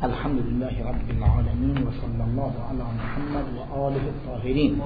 الحمد لله رب العالمين و صلی الله علی محمد و آله الطاهرین.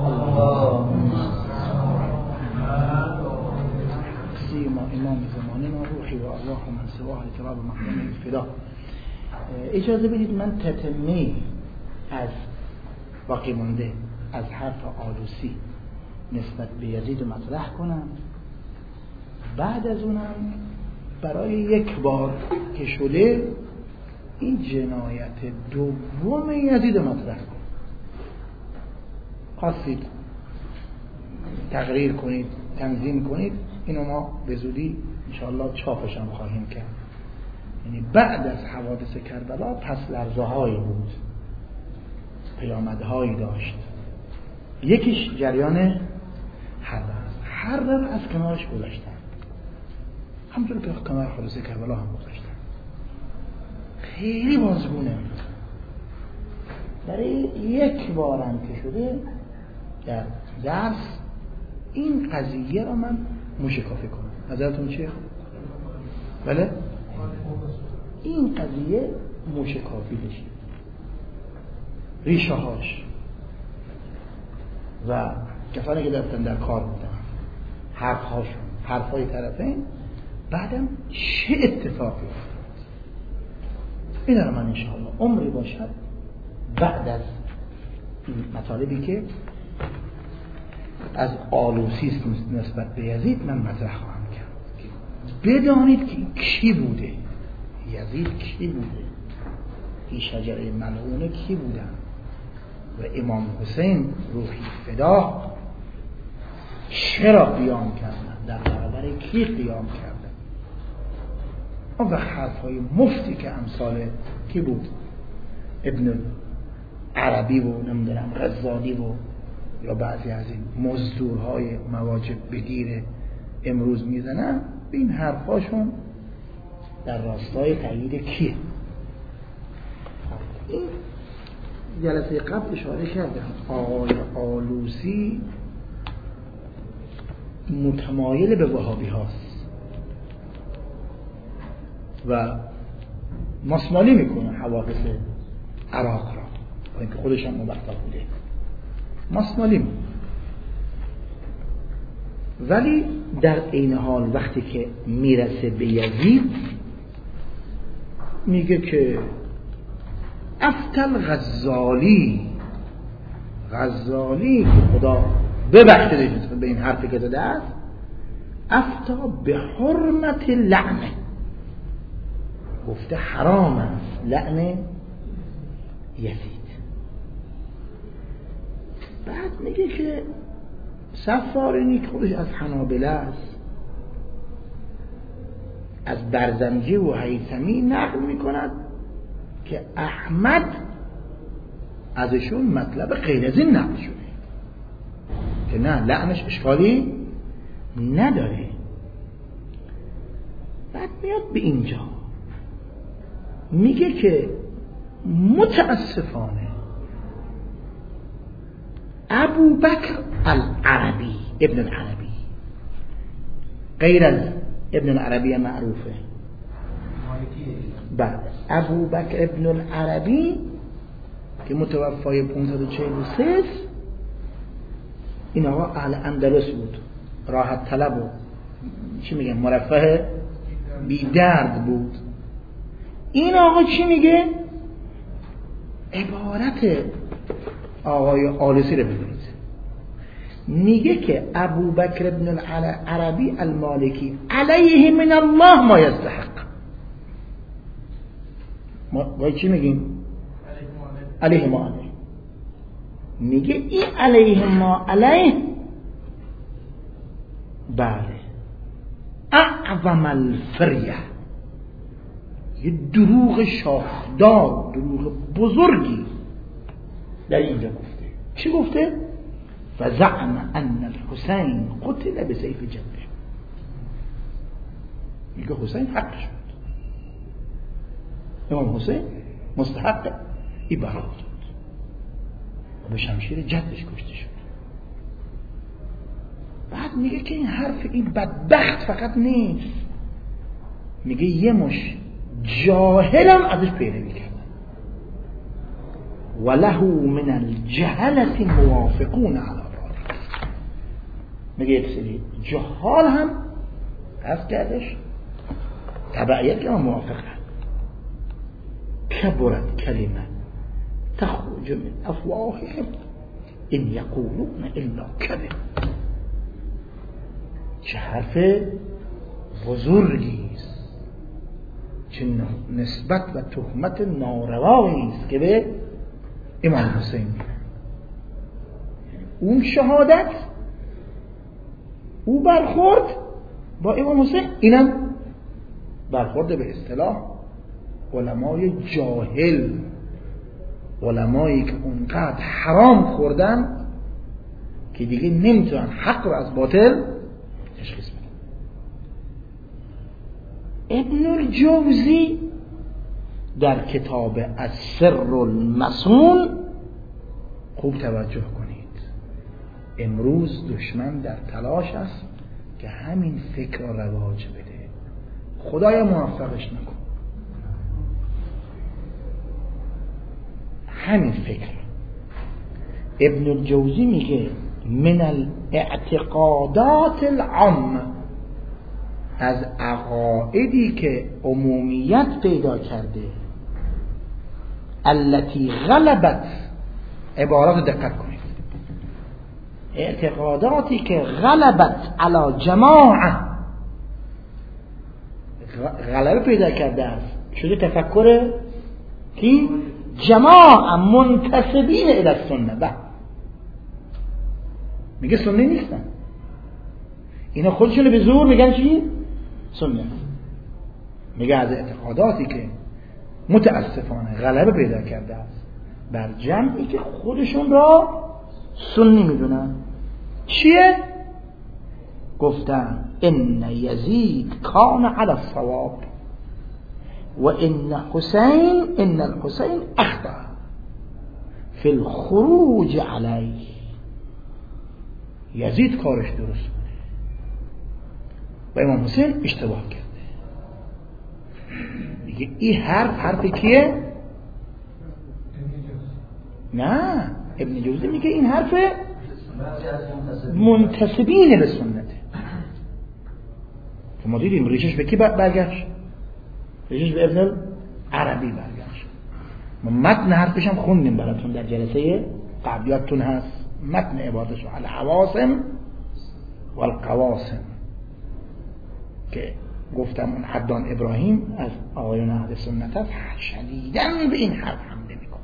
سیما امام زماننا روحی و ارواح من سواه لتراب محرم الفدا. اجازه بدید من تتمه از باقی مونده از حرف آلوسی نسبت به یزید رو مطرح کنم. بعد از اونم برای یک بار که شده این جنایت دوم یزید رو مطرح کنم. خواستید تقریر کنید، تنظیم کنید، اینو ما به زودی انشاءالله چاپش هم خواهیم کرد. یعنی بعد از حوادث کربلا پس لرزه هایی بود، پیامدهایی داشت. یکیش جریان حرب از کنارش گذاشتن، همونطور که کنار حوادث کربلا هم گذاشتن. خیلی بازگونه برای یک بارم که شده در درس این قضیه را من موشکافی کنم. نظرتون چیه؟ بله؟ این قضیه موشکافی بشه، ریشه هاش و کسانی که دستن در کار بودن، حرف هاشون، حرف های طرفین، بعدم چه اتفاقی افتاد. این رو من انشاءالله عمری باشد بعد از این مطالبی که از آلوسی نسبت به یزید من مطرح خواهم کرد، بدانید که کی بوده، یزید کی بوده، این شجره ملعونه کی بودن و امام حسین روحی فدا چرا قیام کردن، در برابر کی قیام کردن. اون وقت حرفهای مفتی که امثال کی بود، ابن عربی و نمیدونم غزالی و یا بعضی از این مزدورهای مواجب بگیر امروز میزنن، این حرفاشون در راستای تایید کیه. این جلسه قبل اشاره کردم آقای آلوسی متمایل به وهابی هاست و ماسمالی میکنه حوادث عراق را، با اینکه خودش هم مبتلا بوده ماسمالی میکنه. ولی در عین حال وقتی که میرسه به یزید میگه که افتل غزالی که خدا ببخشیدش به این حرفی که داده است، افتا به حرمت لعنه، گفته حرام است لعن یزید. بعد میگه که سفارینی که خودش از حنابله است، از برزنجی و هیثمی نقل میکند که احمد ازشون مطلب غیر از این نقل شده که نه لعنش اشکالی نداره. بعد میاد به اینجا میگه که متاسفانه ابو بکر العربی، ابن العربی، غیر از ابن العربی معروفه، بعد ابو بکر ابن العربی که متوفای 543 این آقا اهل اندلس بود، راحت طلب و چی میگن مرفه بی درد بود. این آقا چی میگه؟ عبارت آقای آلوسی رو ببینید، میگه که ابو بکر ابن العربی المالکی علیه من الله ما یستحق. ما چی میگیم؟ علیه ما علیه. میگه این علیه ما علیه بله اعظم الفریه، یه دروغ شاخدار، دروغ بزرگی در اینجا گفته. چی گفته؟ فزعم ان الحسین قتل بسیف جده. میگه حسین حقش بود، امام حسین مستحق ای برات بود و به شمشیر جدش کشته شد. بعد میگه که این حرف این بدبخت فقط نیست، میگه یه مش جاهلم ازش پیروی کردن. وله من الجهلة موافقون علی ذلك. میگه یک سری جهال هم از کردش تبعیت که موافقه. کبرت کلمه تخرج من افواههم ان یقولون الا کذب. چه حرف بزرگی است، چه نسبت و تهمت ناروایی است که به امام حسین اون شهادت، او برخورد با امام حسین، اینم برخورد به اصطلاح علمای جاهل، علمایی که اونقدر حرام خوردن که دیگه نمیتونن حق رو از باطل تشخیص بدن. ابن الجوزی در کتاب السر المصون، خوب توجه کنید، امروز دشمن در تلاش است که همین فکر را رواج بده. خدای موفقش نکن. همین فکر ابن الجوزی میگه من الاعتقادات العام، از عقائدی که عمومیت پیدا کرده، التي غلبت، عبارات دقت کنید، اعتقاداتی که غلبت علی جماعه، غلبه پیدا کرده است، شده تفکر کی؟ جماعه منتسبین الی السنه. میگه سنی نیستن، اینا خودشون به زور میگن چی؟ سنی. میگه از اعتقاداتی که متاسفانه غلبه پیدا کرده است بر جمعی که خودشون را سنی میدونن. چیه؟ گفتن ان یزید کان علی الصواب و ان الحسین اخطأ فی الخروج علیه. یزید کارش درست بوده و امام حسین اشتباه کرده. میگه این حرف کیه؟ نه، ابن جوزی میگه این حرف منتسبین به سنته. ما دیدیم ریشش به کی برگشت؟ ریشش به ابن عربی برگشت. ما متن حرفش هم خوندیم براتون در جلسه قبلیاتون هست، متن عبارتش الحواسم والقواسم که گفتم اون عدنان ابراهیم از آقایون اهل سنت هست، شدیداً به این حرف حمله میکنه.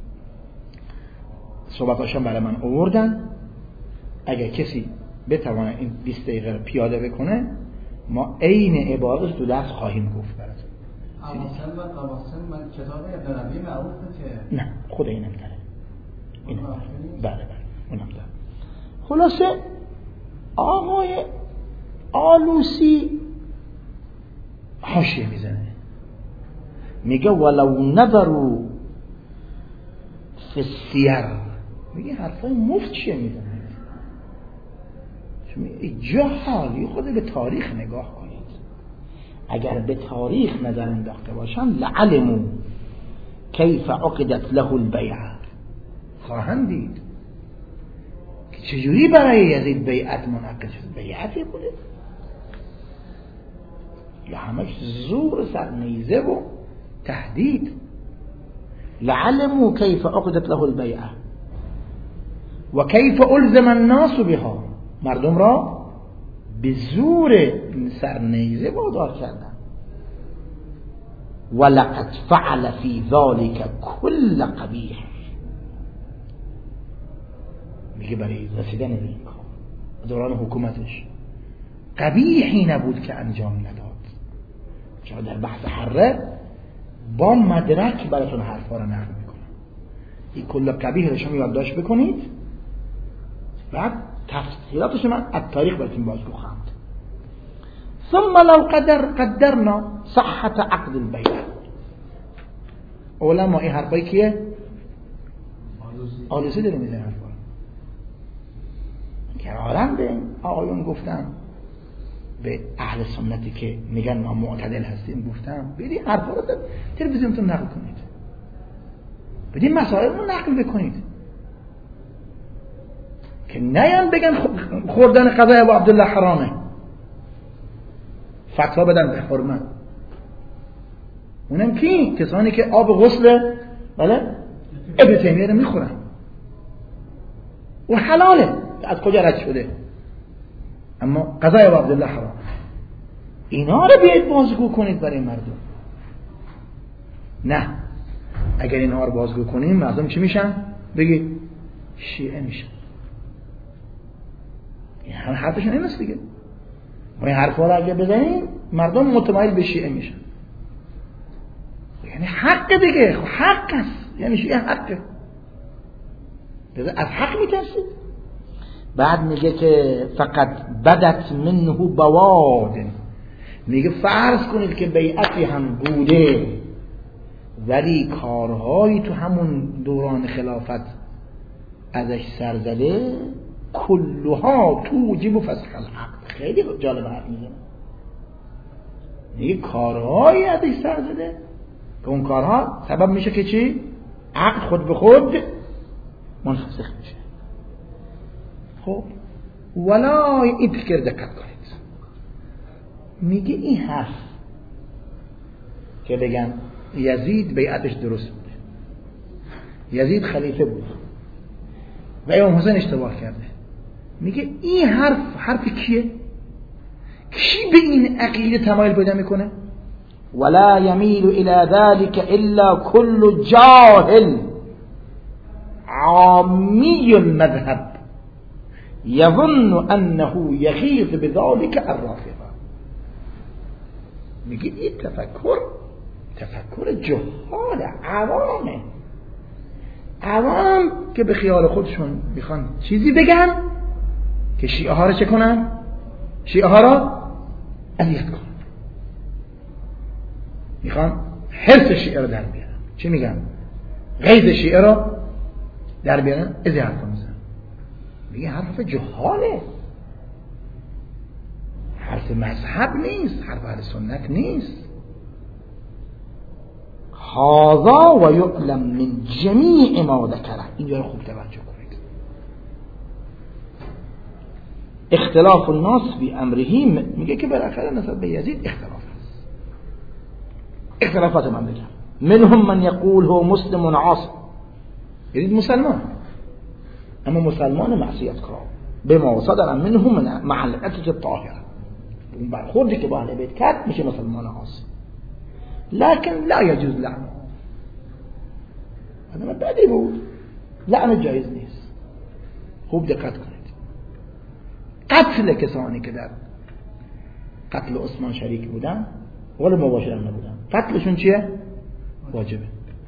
صحبتاشون برای من آوردن، اگر کسی بتونه این 20 دقیقه رو پیاده بکنه ما عین عبارتش تو درس خواهیم گفت براتون. حواسم و قواسم من کتاب ابن عربی معروفه که نه خود اینم داره، اینم داره. بله اونم داره. خلاصه آقای آلوسی حاشیه میزنه، میگه ولو نظروا فی السیر، میگه حرفای مفت چیه میزنه؟ جهالی خود به تاریخ نگاه کنید. اگر به تاریخ نظر انداخته باشن لعلموا کیف عقدت له البیعه، خواهند دید که چجوری برای یزید بیعت منعقد شد. بیعتی بوده یا همش زور سرنیزه و تهدید. لعلموا کیف عقدت له البیعه و کیف الزم الناس بها، مردم را به زور سرنیزه وادار کردن. ولقد فعل فی ذلك كل قبیح، میگه برای رسیدن به این کار دوران حکومتش قبیحی نبود که انجام نداد. چرا در بحث حره با مدرک براتون حرفا رو نقل میکنم. این کل قبیح رو شما یادداشت بکنید، بعد تفصیلاتش من از تاریخ براتون بازگو خواهم. ثم لو قدرنا صحت عقد البیعه، علما این حرفایی کیه؟ آلوسی داره میزنه حرفا کرارم به آقایون گفتم، به اهل سنتی که میگن ما معتدل هستیم گفتم برید حرفا رو تلویزیونتون نقل کنید. بدین مسائل رو نقل بکنید که نیان بگن خوردن غذای ابو عبدالله حرامه، فتوا بدن به حرمت. اونم کی؟ کسانی که آب غسل بله ابن تیمیه رو میخورن و حلاله، از کجا رد شده، اما غذای ابو عبدالله حرام. اینا رو بیاید بازگو کنید برای مردم. نه، اگر اینها رو بازگو کنیم مردم چی میشن؟ بگید شیعه میشن. این هم حرفشون این است دیگه. ما این حرفا رو اگه بزنیم مردم متمایل به شیعه میشن. یعنی حق دیگه، حق است، یعنی شیعه حقه. از حق میترسید. بعد میگه که فقط بدت منه بواد، میگه فرض کنید که بیعتی هم بوده ولی کارهایی تو همون دوران خلافت ازش سر زده، کلها توجب فسخ العقد. خیلی جالب حرف میزنه. میگه کارهایی ازش سر زده که اون کارها سبب میشه که چی؟ عقد خود به خود منفسخ میشه. خب ولا این فکر دقت کنید. میگه این حرف که بگن یزید بیعتش درست بوده، یزید خلیفه بود و امام حسین اشتباه کرده، میگه این حرف کیه؟ کی به این عقیده تمایل پیدا میکنه؟ ولا يميل الى ذلك الا كل جاهل عامی المذهب يظن انه يغيظ بذلك الرافضه. میگه این تفکر جهال عوام که به خیال خودشون میخوان چیزی بگن که شیعه ها رو چه کنن؟ شیعه ها رو اذیت کنن، میخوان حرص شیعه رو در بیارن. چی میگن؟ غیظ شیعه رو در بیارن. از این حرف میزن. میگه حرف جهاله، حرف مذهب نیست، حرف اهل سنت نیست. هذا و یعلم من جمیع ما ذکره. اینجا رو خوب توجه کنید. اختلاف الناس فی امره، میگه که بالاخره نسبت به یزید اختلاف هست. اختلافات من بگم. منهم من یقول هو مسلم عاصی، یزید مسلمان اما مسلمان معصیت کار، بما صدر منهم من مع العتق الطاهره، اون برخوردی که با اهل بیت کرد میشه مسلمان عاصی. لكن لا يجوز لعنه. هذا ما بدی بود، لعنه جایز نیست. خوب دقت کنید. قتل کسانی که در قتل عثمان شریک بودن ولی مباشرا نبودن، قتلشون چیه؟ واجبه.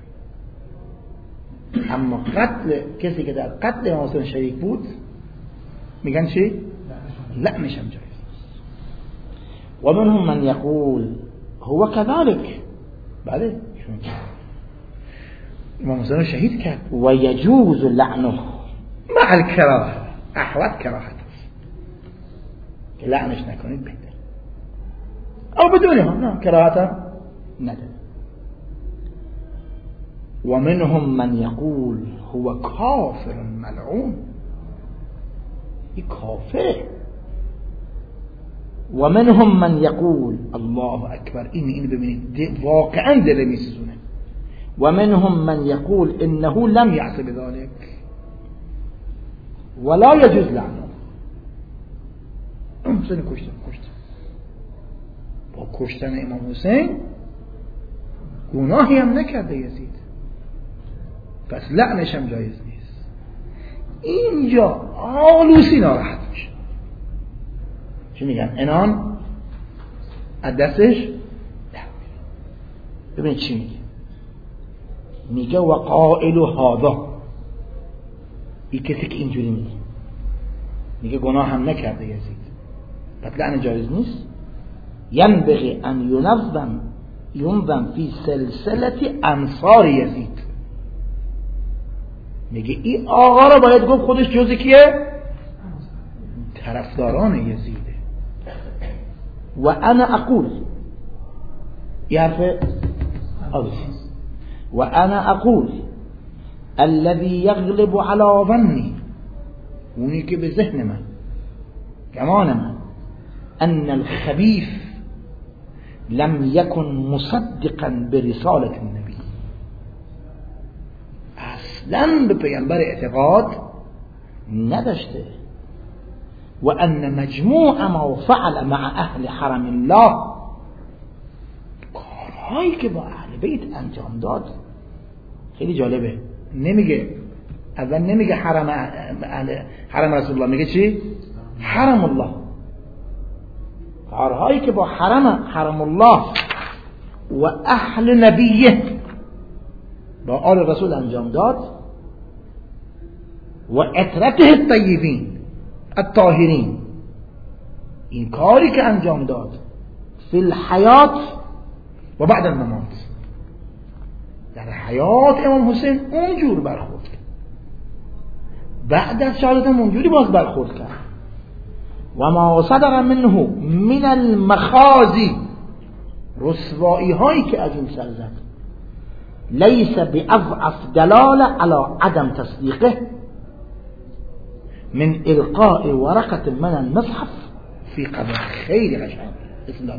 اما قتل کسی که در قتل عثمان شریک بود میگن چی؟ لعنش هم جایز نیست. و منهم من یقول هو كذلك، بله شون امام حسین رو شهید کرد. و یجوز لعنه مع الکراهه، احوط کراهت است که لعنش نکنید بهتر، او بدون هم نه کراهت هم نداره. و منهم من یقول هو کافر ملعون، این کافره. و منهم من یقول الله اکبر، این ببینید واقعا دل میسوزونه. و منهم من یقول انه لم یعص بذلك ولا يجوز لعنه. حسین کشتن با کشتن امام حسین گناهی هم نکرده یزید، پس لعنش هم جایز نیست. اینجا آلوسی ناراحت میشه. چی میگن؟ انان از دستش ببین چی میگه. میگه و قائل هذا، این کسی که اینجوری میگه گناه هم نکرده یزید پس لعنه جایز نیست. ینبغی ان ینظم فی سلسله انصار یزید، میگه این آقا رو باید گفت خودش جزء کیه؟ طرفداران یزیده. و انا اقول، یه حرف و انا اقول الذي يغلب على ظني، اونی که به ذهن من، گمان من، ان الخبيث لم يكن مصدقا برسالة النبي، اصلا به پیغمبر اعتقاد نداشته. و ان مجموع ما فعل مع اهل حرم الله، کارهایی که با اهل بیت انجام داد خیلی جالبه. نمیگه اول نمیگه حرم رسول الله، میگه چی؟ حرم الله. کارهایی که با حرم الله و اهل نبیه، با آل رسول انجام داد، و عترته الطیبین الطاهرین، این کاری که انجام داد فی الحیات و بعد الممات، در حیات امام حسین اونجور برخورد کرد، بعد از شهادت اونجوری باز برخورد کرد. و ما صدر منه من المخازی، رسوایی هایی که از این سر زد، لیس باضعف دلاله علی عدم تصدیقه من القاء ورقه من المصحف فی قبر. خیلی قشنگ اسلام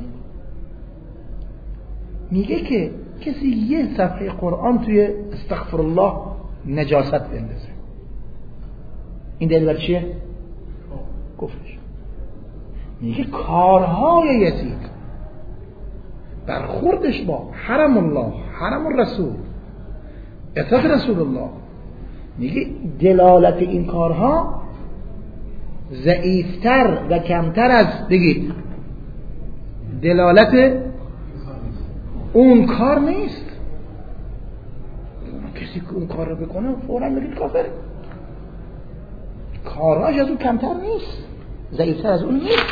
میگه که کسی یه صفحه قرآن توی استغفر الله نجاست بندازه، این دلیل بر چیه؟ کفرش. میگه کارهای یزید، برخوردش با حرم الله، حرم الرسول، اطاعت رسول الله، میگه دلالت این کارها ضعیفتر و کمتر از بگید دلالت اون کار نیست. کسی که اون کار رو بکنه فوراً بگید کافر، کاراش از اون کمتر نیست، ضعیفتر از اون نیست.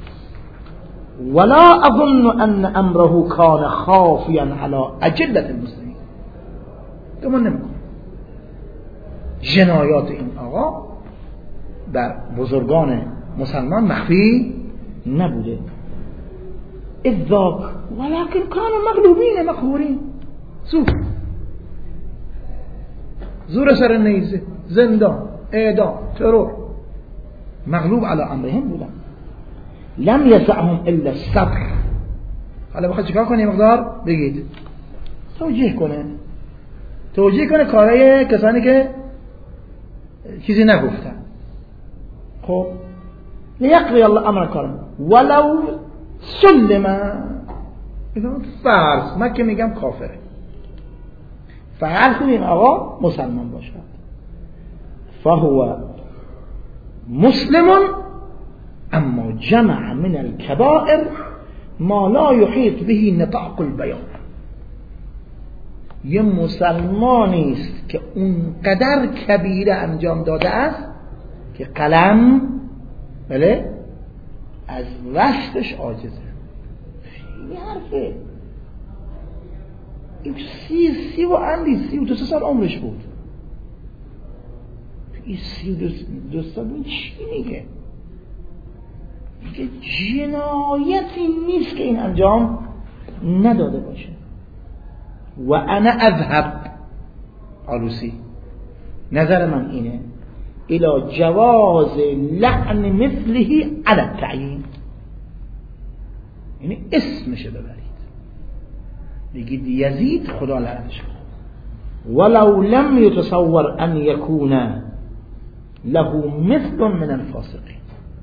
ولا اظن ان امره کان خافیا علی اجلة المسلمین. گمان نمیکنم جنایات این آقا بر بزرگان مسلمان مخفی نبوده. اذاک ولكن كانوا مغلوبین مقهورین. زور سر نیزه، زندان، اعدام، ترور، مغلوب علی امرهم بودن. لم یسعهم الا الصبر. حالا بخواد چیکار کنه؟ مقدار بگید توجیه کنه کارهای کسانی که چیزی نگفتن. خب لیقضی الله امر کارم ولو سلم. فرض من که میگم کافره، فرض کنیم آقا مسلمان باشد، فهو مسلم اما جمع من الكبائر ما لا يحيط به نطاق البيان. یه مسلمانی است که اونقدر کبیره انجام داده است که قلم بله از وصفش عاجزه. این حرفه. این 32 سال عمرش بود. این 32 سال این چی میگه؟ میگه جنایتی نیست که این انجام نداده باشه. و انا اذهب آلوسی، نظر من اینه، الى جواز لعن مثله على التعیین، یعنی اسمشه ببرید بگید یزید خدا لعنتش کنه، ولو لم يتصور ان يكون له مثل من الفاسقین.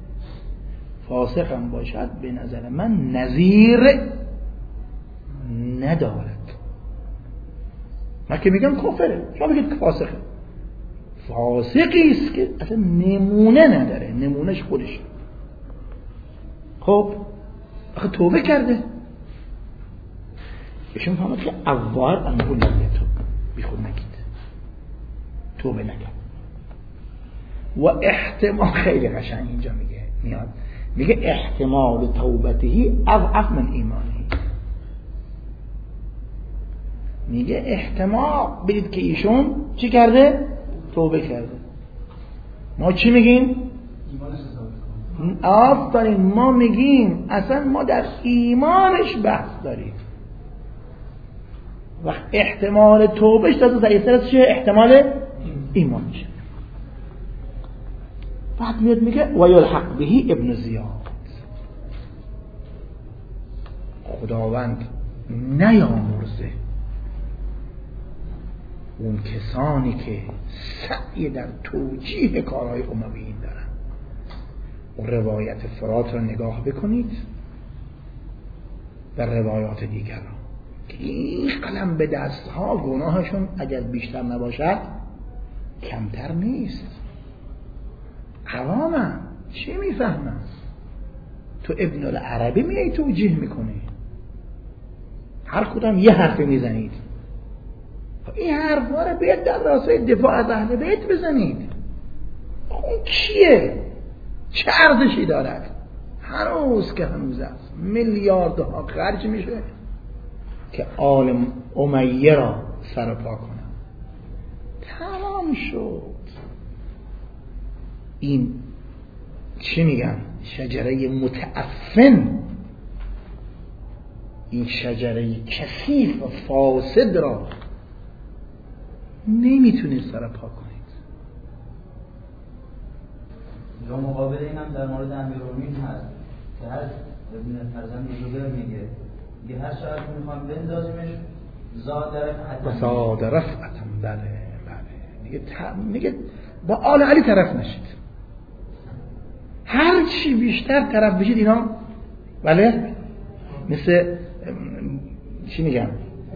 فاسقم باشد به نظر من نظیر ندارد. من که میگم کافره، شما بگید که فاسقه. فاسقی است که اصلا نمونه نداره، نمونهش خودش. خب آخه توبه کرده، ایشون فهمد که اول انگول نمیتون بیخود نگید، توبه نکرد. و احتمال خیلی قشنگ اینجا میاد میگه احتمال توبتهی اضعف من ایمانه. میگه احتمال بدید که ایشون چی کرده؟ توبه کرده. ما چی میگیم؟ آفرین، ما میگیم اصلا ما در ایمانش بحث داریم. و احتمال توبهش تا ضعیفتر از چه؟ احتمال ایمان میشه. بعد میاد میگه و یلحق به ابن زیاد. خداوند نیامرزه اون کسانی که سعی در توجیه کارهای امویین دارن. اون روایت فرات رو نگاه بکنید و روایات دیگر رو که این قلم به دستها گناهشون اگر بیشتر نباشد کمتر نیست. عوامم چی میفهمن؟ تو ابن العربی میای توجیه میکنی، هر کدام یه حرفی میزنید، این حرفا رو باید در راستای دفاع از اهل بیت بزنید. اون کیه؟ چه ارزشی دارد؟ هنوز که هنوز است میلیاردها خرج میشه که آل امیه را سرپا کنم. تمام شد. این چی میگن؟ شجره متعفن، این شجره کثیف و فاسد را نمیتونید سرپا کنید. یا مقابل این هم در مورد امیرالمومنین هست که هر ابن فرزند زبیر میگه هر چقدر میخوام بندازیمش زاد رفعتم. بله میگه با آل علی طرف نشید، هر چی بیشتر طرف بشید اینا بله مثل چی میگم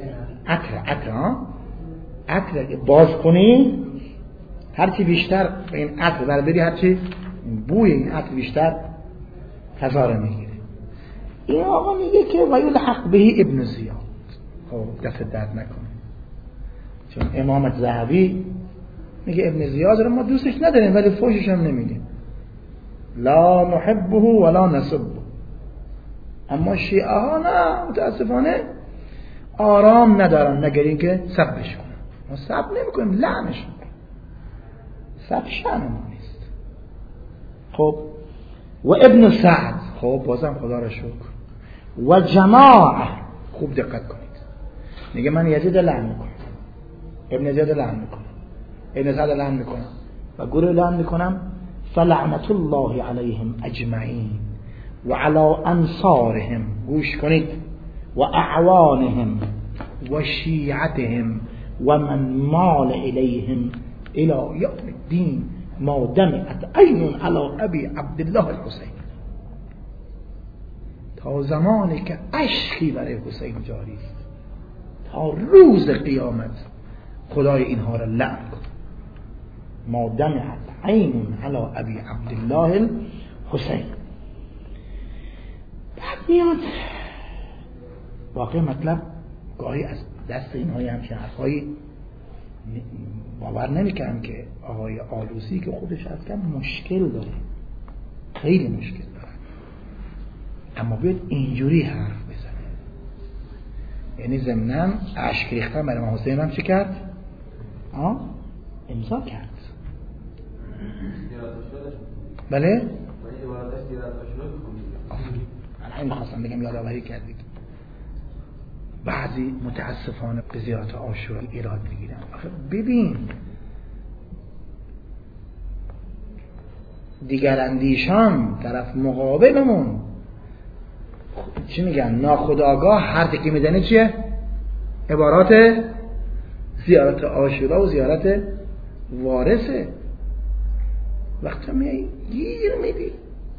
عطر باز کنی، هر چی بیشتر این عطر برداری، هر چی بوی این عطر بیشتر هزاره میگیره. این آقا میگه که و یلحق به ابن زیاد. خب دست درد نکنه، چون امام ذهبی میگه ابن زیاد رو ما دوستش نداریم ولی فوشش هم نمیدیم، لا نحبه ولا نسبه. اما شیعه ها نه، متاسفانه آرام ندارن مگر اینکه سبش کنن. ما سب نمی کنیم، لعنش کنیم، سب شأن ما نیست. خب و ابن سعد، خب بازم خدا را شکر، و جماعه، خوب دقت کنید، میگه من یزید لعن میکنم، ابن زیاد لعن میکنم، ابن سعد لعن میکنم و گروه لعن میکنم، فلعنت الله علیهم اجمعین و علی انصارهم، گوش کنید، و اعوانهم و شیعتهم و من مال الیهم الى یوم الدین ما دمعت عین علی ابی عبدالله الحسین. تا زمانی که اشکی برای حسین جاری است تا روز قیامت خدای اینها را لعن کن. ما دمعت عین علی ابی عبدالله الحسین. بعد میاد واقع مطلب گاهی از دست اینهای همچین حرفایی باور نمیکنم که آقای آلوسی که خودش از کم مشکل داره، خیلی مشکل داره، اما بیاد اینجوری حرف بزنه. یعنی ضمناً اشک ریختن برای امام حسین هم چی کرد؟ امضا کرد. بله؟ الان خواستم بگم یادآوری کردید. بعضی متاسفانه به زیارت عاشورا ایراد میگیرن. آخه ببین دیگر اندیشان طرف مقابلمون چی میگن؟ ناخودآگاه حرفی که میزنه چیه؟ عبارات زیارت عاشورا و زیارت وارثه. وقتی میای گیر میدی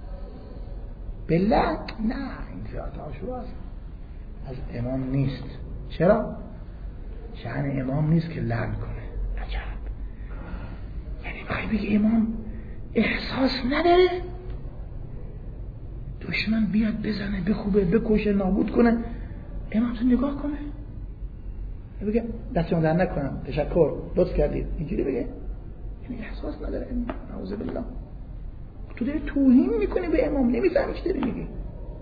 بلند، نه این زیارت عاشورا است، از امام نیست. چرا؟ شأن امام نیست که لعن کنه. عجب. یعنی میخوای بگی امام احساس نداره؟ دشمن بیاد بزنه، بخوبه، بکشه، نابود کنه، امام تو نگاه کنه بگه دستشون در نکنم، تشکر، لطف کردید، اینجوری بگه؟ یعنی احساس نداره امام. نعوذ بالله. تو داری توهین میکنی به امام، نمیفهمی چی داری میگی.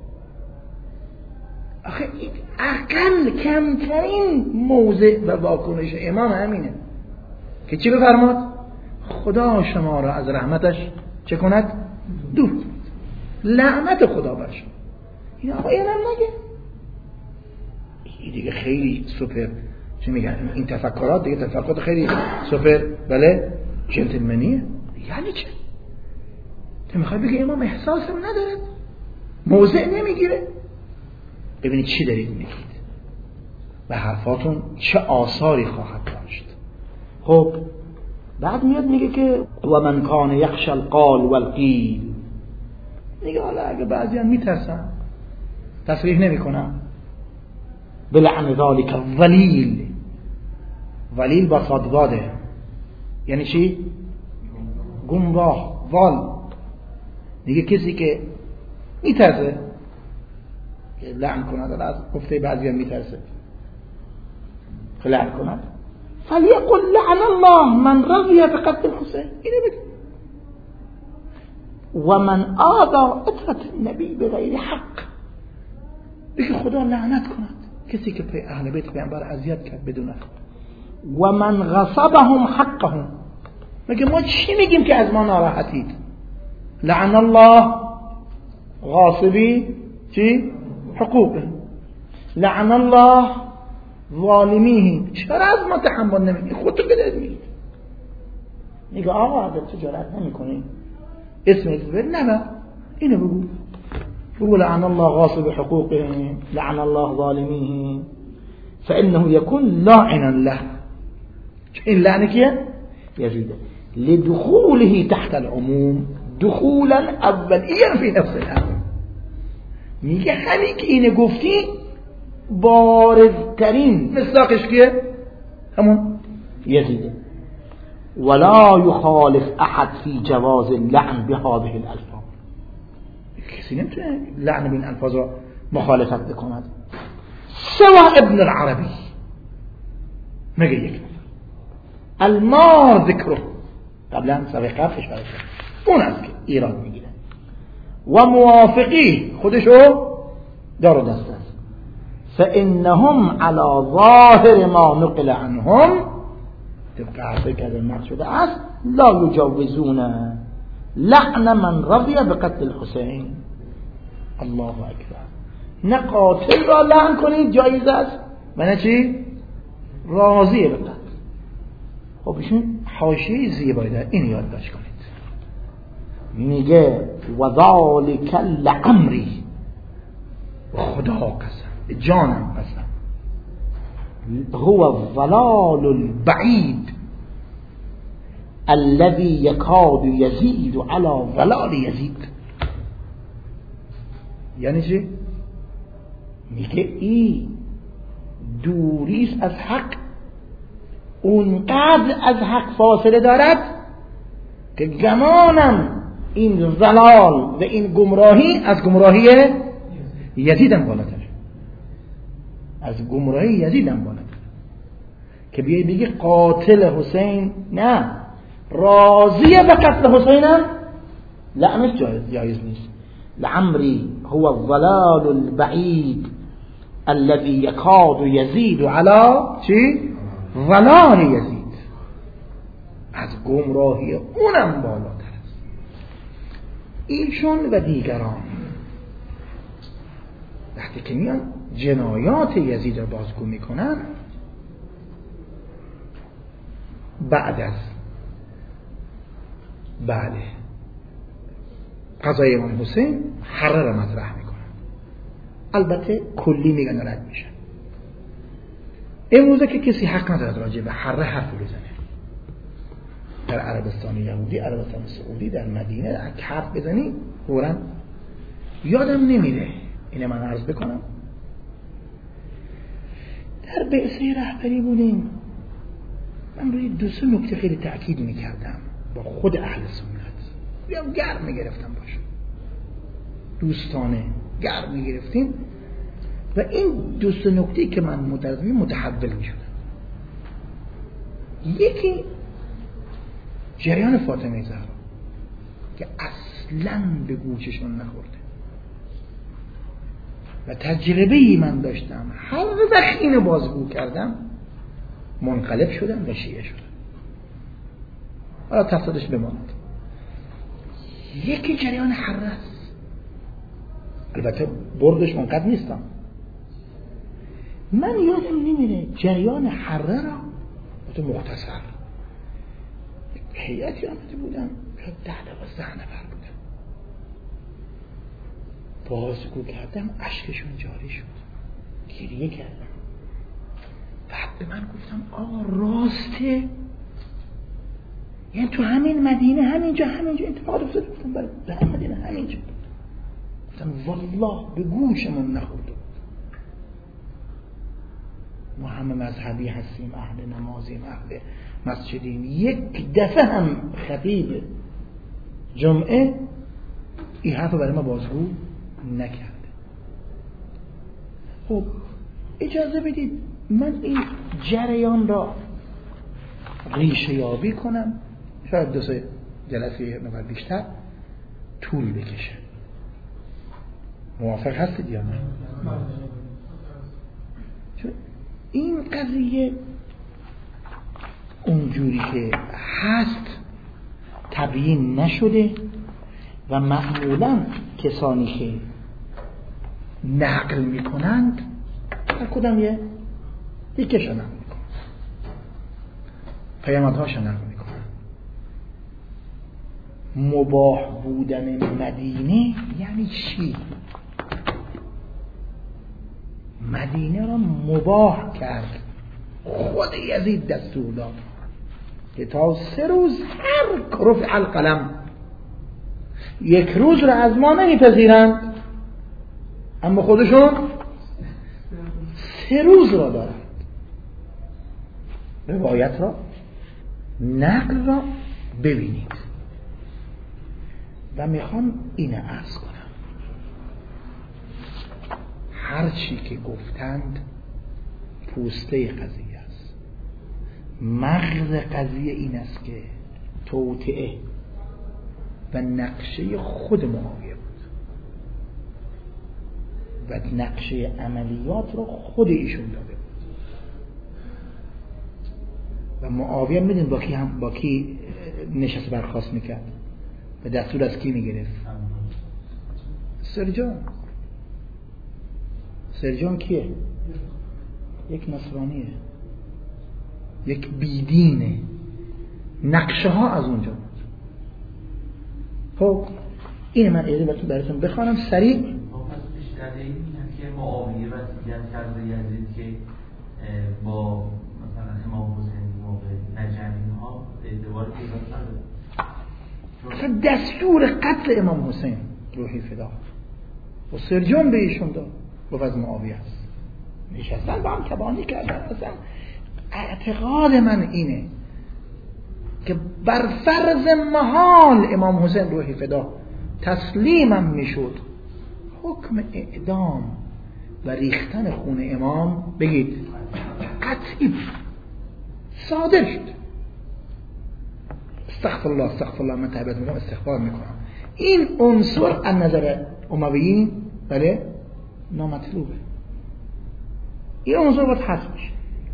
آخه این اقل کمترین موضع و واکنش امام همینه که چی بفرماد؟ خدا شما را از رحمتش چه کند؟ دور کند. لعنت خدا بر شما. این آقا اینم نگه. این دیگه خیلی سوپر، چی میگن این تفکرات دیگه تفکرات خیلی سوپر، بله جنتلمنیه؟ یعنی چه؟ تو میخوای بگی امام احساس رو ندارد، موضع نمیگیره؟ ببینید چی دارید میگید و حرفاتون چه آثاری خواهد داشت. خب بعد میاد میگه که و من کان یخشى القال والقیل، میگه حالا اگه بعضی هم میترسن تصریح نمی کنن بلعن ذالک الظلیل، ولیل با صادواده یعنی چی؟ گمراه، ضال. دیگه کسی که میترسه که لعن کند، از گفته بعضی هم میترسه که لعن کند، فلیقل لعن الله من رضی بقتل الحسین، اینه بگه و من آذى اطرة النبی بغیر حق، بگه خدا لعنت کند کسی که اهل بیت پیامبر اذیت کرد بدون حق. و من غصبهم حقهم، میگه ما چی میگیم که از ما ناراحتید؟ لعن الله غاصبی چی؟ حقوقه، لعن الله ظالمیه، چرا از ما تحمل نمیگی؟ خودتو بدید میگید. میگه آقا اگر تو جرأت نمیکنی اسم ببر، نه اینو بگو لعن الله غاصب حقوقه، لعن الله ظالمیه، فانه يكون لاعنا له. این لعنه کیه؟ یزیده، لدخوله تحت العموم دخولا اولیا فی نفس الامر. میگه همین که اینه گفتی بارزترین مصداقش کیه؟ همون یزیده. ولا يخالف احد في جواز اللعن بهذه الالفاظ، کسی نمیتونه لعن بین الفاظ را مخالفت بکند. سوا ابن العربی، مگه یک نفر المار ذکره، قبلا سابقه قبلش برای اون است که ایراد میگیره، و موافقی خودشو دار و دست است. فانهم على ظاهر ما نقل عنهم، طبق حرفی که در نقل شده است، لا یجوزون لعن من رضی بقتل الحسین. الله اکبر. نه قاتل را لعن کنید جایز است و نه چی؟ راضی به قتل. خب ایشون حاشیه زیبایی داره، این یادداشت کنید. میگه و ذالک لعمری، خدا قسم، جانم قسم، هو الضلال البعید الذي يكاد يزيد على ضلال يزيد. یعنی چی؟ میگه این دوریست از حق، اونقدر از حق فاصله دارد که گمانم این ضلال و این گمراهی از گمراهی یزیدم بالاتر، از گمراهی یزیدم بالاتر. که بیایی بگی قاتل حسین نه، راضیه به قتل حسینم، لعنش جایز نیست. لعمری هو الضلال البعید الذي يكاد يزيد على چی؟ ضلال یزید، از گمراهی اونم بالاتر است. ایشون و دیگران وقتی که میان جنایات یزید را بازگو میکنن، بعد از قضای امام حسین حره را مطرح میکنن. البته کلی میگن رد میشن. امروزه که کسی حق ندارد راجع به حره حرف بزنه، در عربستان یهودی، عربستان سعودی، در مدینه حرف بزنی فوراً یادم نمیره. اینه من عرض بکنم در بعثه رهبری بودیم، من روی دو سه نکته خیلی تأکید میکردم با خود اهل سنت، یا گرم میگرفتم باشم، دوستانه گرم میگرفتیم و این دو سه نکته که من متحول میشدم. یکی جریان فاطمه زهرا که اصلاً به گوششون نخورده و تجربه‌ای من داشتم، هر وقت اینو بازگو کردم منقلب شدم و شیعه شدم. حالا تفصیلش بماند. یکی جریان حره است، البته بردش منقدر نیستم، من یادم نمیره جریان حره را تو مختصر هیئتی آمده بودن 10-12 نفر بودن، بازگو کردم، اشکشون جاری شد، گریه کردم. بعد به من گفتم آقا راسته؟ یعنی تو همین مدینه همینجا اتفاق افتاده؟ گفتم بله در همین مدینه همینجا. گفتم والله به گوشمون نخورده. ما همه مذهبی هستیم، اهل نمازیم، اهل مسجدیم، یک دفعه هم خطیب جمعه این حرف برای ما بازگو نکرده. خب اجازه بدید من این جریان را ریشه یابی کنم، شاید 2-3 جلسه نفر بیشتر طول بکشه. موافق هستید یا نه؟ چون این قضیه اونجوری که هست تبیین نشده و معمولا کسانی که نقل میکنند هر کدام یکیشو نقل میکنند، پیامدهاشو نقل میکنند. مباح بودن مدینه یعنی چی؟ مدینه را مباح کرد، خود یزید دستور داد که تا 3 روز هر رفع القلم، 1 روز را از ما نمیپذیرند اما خودشون 3 روز را دارند. روایت را، نقل را ببینید و میخوام اینو عرض کنم. هر چی که گفتند پوسته قضیه است. مغز قضیه این است که توطئه و نقشه خود معاویه بود و نقشه عملیات رو خود ایشون داده بود و معاویه میدین با کی نشست برخاست میکرد؟ به دستور از کی میگرفت؟ سرجان کیه؟ یک نصرانیه، یک بیدینه. نقشه ها از اونجا بود. خب این من براتون بخوانم سریع. بیشتر این که معاویه وصیت کرده یزید که با مثلا امام حسین موقع نجمی ها اعتبار پیدا نداره. اصلا دستور قتل امام حسین روحی فدا و سرجان به ایشون داد، گفت از معاویه است. نشستن با هم تبانی کردن. اصلا اعتقاد من اینه که بر فرض محال امام حسین روحی فدا تسلیمم میشد، حکم اعدام و ریختن خون امام بگید قطعی صادر شد. استغفر الله من توبه میکنم، استغفار میکنم. این عنصر از نظر امویین بله نامطلوبه. این عنصر باید حذف بشه.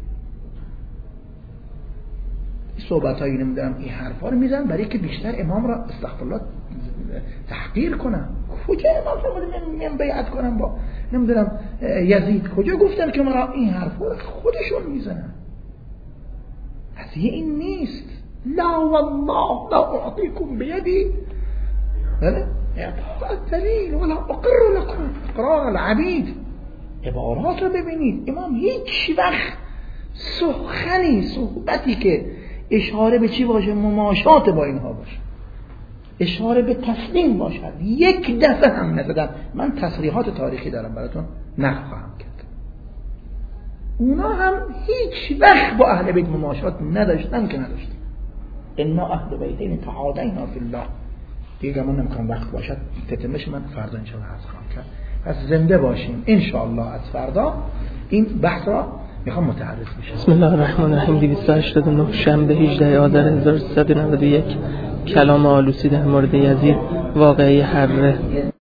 این صحبت هایی نمیدونم این حرفا رو میزن برای که بیشتر امام را استغفر الله تحقیر کنم. کجا امام را من بیعت کنم با نمیدونم یزید؟ کجا گفتن که مرا این حرفا رو خودشون میزنن؟ قضیه این نیست. لا والله لا اعطيكم بيدي بله اعطاء الدلیل ولا اقر لكم اقرار العبید. عبارات رو ببینید. امام هیچ وقت صحبتی که اشاره به چی باشه؟ مماشات با اینها باشه، اشاره به تسلیم باشد. یک دفعه هم نزدن. من تصریحات تاریخی دارم براتون نقل خواهم کرد. اونا هم هیچ وقت با اهل بیت مماشات نداشتن که نداشتن. انا اهل بیتین تعادینا فی الله. دیگه من نمیخوام وقت باشد تتمش من فردا ان شاء الله عرض خواهم کرد. پس زنده باشیم ان شاء الله. از فردا این بحث را میخوام متعرض بشم. بسم الله الرحمن الرحیم. 289 شنبه 18 آذر 1391. کلام آلوسی در مورد یزید، واقعه حره.